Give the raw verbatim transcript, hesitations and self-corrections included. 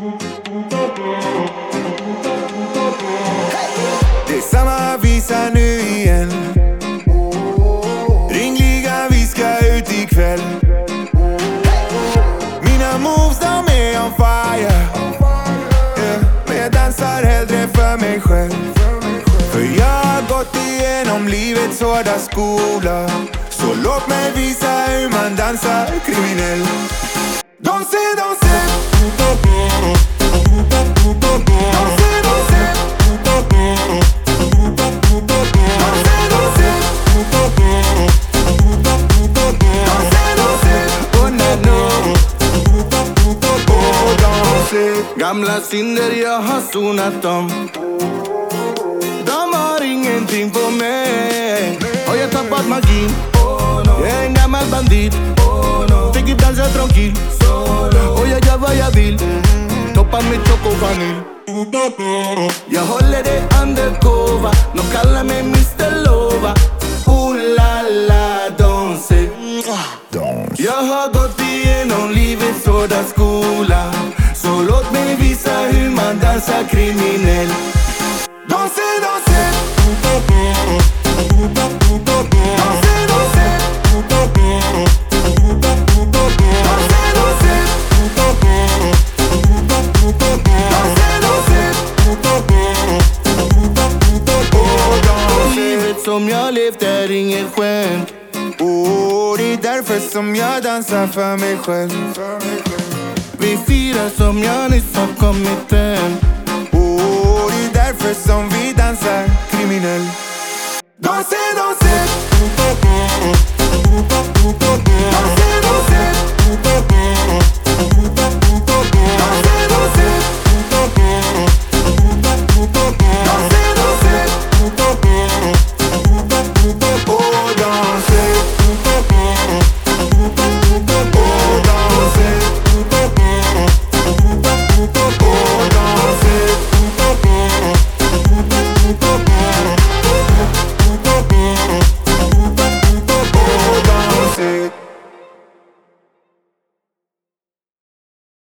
Det är samma visa nu igen. Ringliga, vi ska ut ikväll. Mina moves, de är on fire, yeah. Men jag dansar hellre för mig själv. För jag har gått igenom livets hårda skola. Så låt mig visa hur man dansar kriminell. Danse, danse. Gamla synder jag har sonat dem. De har ingenting på mig. Har jag tappat magin? Jag är en gammal bandit. Tänker dansa tranquil. Och jag gör vad jag vill. Toppar med choco vanilj. Jag håller det undercover. De kallar mig mister Lova. Oh la la, danse. Jag har gått igenom livets hårda skola. Så låt mig visa hur man dansar kriminell. Danse, danse. Danse, danse. Livet som jag levt är inget skämt. Oh, det är därför som jag dansar för mig själv. Vi firar som jag nyss har kommit hem. Oh, det är därför som vi dansar kriminell. Danse, danse. Danse, danse.